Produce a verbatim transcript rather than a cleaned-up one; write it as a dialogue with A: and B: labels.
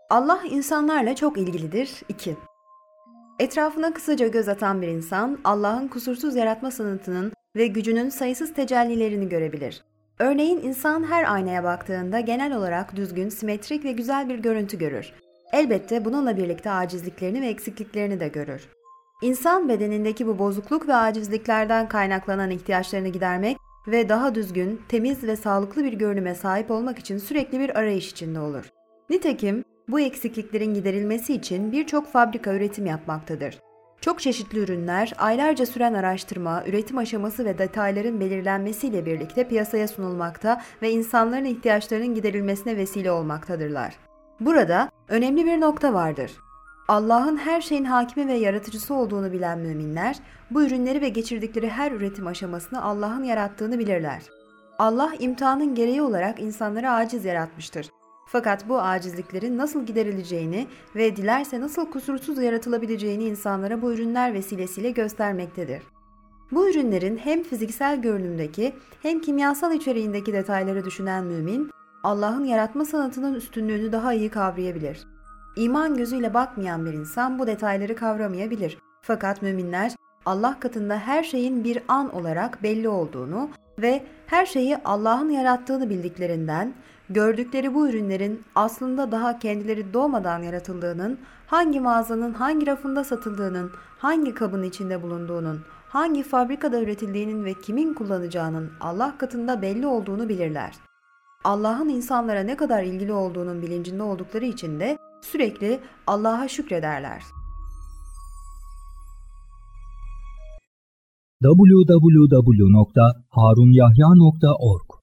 A: Allah insanlarla çok ilgilidir. iki. Etrafına kısaca göz atan bir insan, Allah'ın kusursuz yaratma sanatının ve gücünün sayısız tecellilerini görebilir. Örneğin insan her aynaya baktığında genel olarak düzgün, simetrik ve güzel bir görüntü görür. Elbette bununla birlikte acizliklerini ve eksikliklerini de görür. İnsan bedenindeki bu bozukluk ve acizliklerden kaynaklanan ihtiyaçlarını gidermek ve daha düzgün, temiz ve sağlıklı bir görünüme sahip olmak için sürekli bir arayış içinde olur. Nitekim bu eksikliklerin giderilmesi için birçok fabrika üretim yapmaktadır. Çok çeşitli ürünler, aylarca süren araştırma, üretim aşaması ve detayların belirlenmesiyle birlikte piyasaya sunulmakta ve insanların ihtiyaçlarının giderilmesine vesile olmaktadırlar. Burada önemli bir nokta vardır. Allah'ın her şeyin hakimi ve yaratıcısı olduğunu bilen müminler, bu ürünleri ve geçirdikleri her üretim aşamasını Allah'ın yarattığını bilirler. Allah imtihanın gereği olarak insanları aciz yaratmıştır. Fakat bu acizliklerin nasıl giderileceğini ve dilerse nasıl kusursuz yaratılabileceğini insanlara bu ürünler vesilesiyle göstermektedir. Bu ürünlerin hem fiziksel görünümdeki hem kimyasal içeriğindeki detayları düşünen mümin, Allah'ın yaratma sanatının üstünlüğünü daha iyi kavrayabilir. İman gözüyle bakmayan bir insan bu detayları kavramayabilir. Fakat müminler Allah katında her şeyin bir an olarak belli olduğunu ve her şeyi Allah'ın yarattığını bildiklerinden, gördükleri bu ürünlerin aslında daha kendileri doğmadan yaratıldığının, hangi mağazanın hangi rafında satıldığının, hangi kabın içinde bulunduğunun, hangi fabrikada üretildiğinin ve kimin kullanacağının Allah katında belli olduğunu bilirler. Allah'ın insanlara ne kadar ilgili olduğunun bilincinde oldukları için de sürekli Allah'a şükrederler.
B: double-u double-u double-u nokta harunyahya nokta org